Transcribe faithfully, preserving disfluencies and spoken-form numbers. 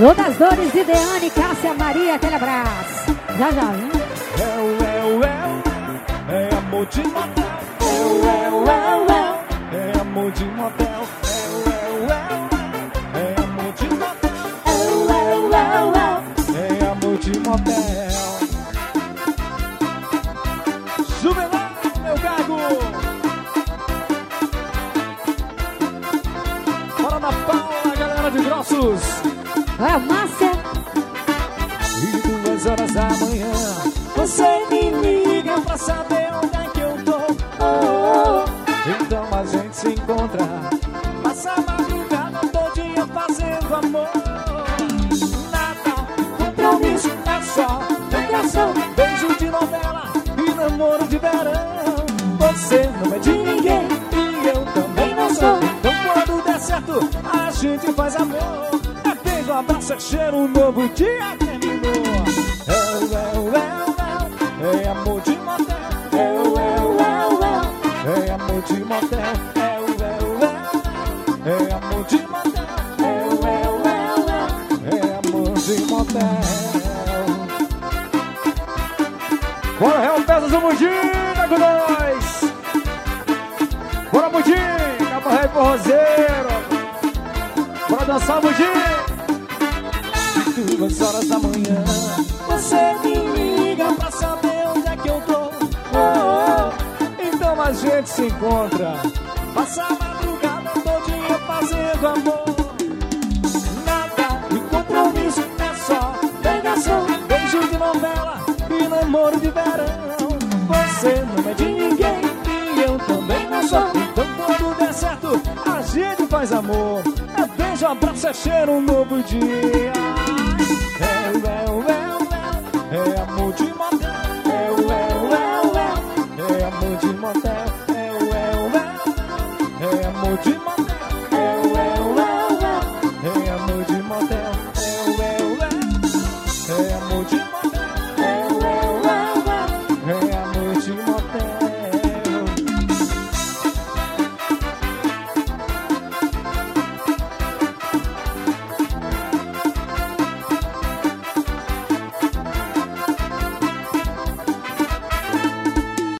Alô das dores de Deane, Cássia, Maria, aquele abraço. Já, já, hein? É o, é o, é o, é amor de motel. É o, é o, é o, é o, é amor de motel. É o, é o, é o, é amor de motel. É o, é o, é o, é amor de motel. Juvenal, meu gago. Bora na Paula, galera de Grossos. É, Márcia. E duas horas da manhã você me liga pra saber onde é que eu tô. Oh, oh. Então a gente se encontra, passa a madrugada todinha fazendo amor. Nada, compromisso, é só pegação, beijo de novela e namoro de verão. Você não é de ninguém e eu também não sou. Então quando der certo a gente faz amor. Um abraço, é cheiro, um novo dia terminou. É o, é o, é o, é amor de motel. É o, é o, é o, é amor de motel. É o, é o, é o, é amor de motel. É o, é o, é o, é amor de motel. Bora, Real Peças do Mundinho, com nós. Bora, Mundinho, Cabo Rei Forrozeiro. Bora dançar, Mundinho. Duas horas da manhã você me liga pra saber onde é que eu tô. Oh, oh. Então a gente se encontra, passa a madrugada todinha fazendo amor. Nada de compromisso, é só pegação, beijo de novela e namoro de verão. Você não é de ninguém e eu também não sou. Então quando der certo a gente faz amor. É beijo, abraço, é cheiro, um novo dia.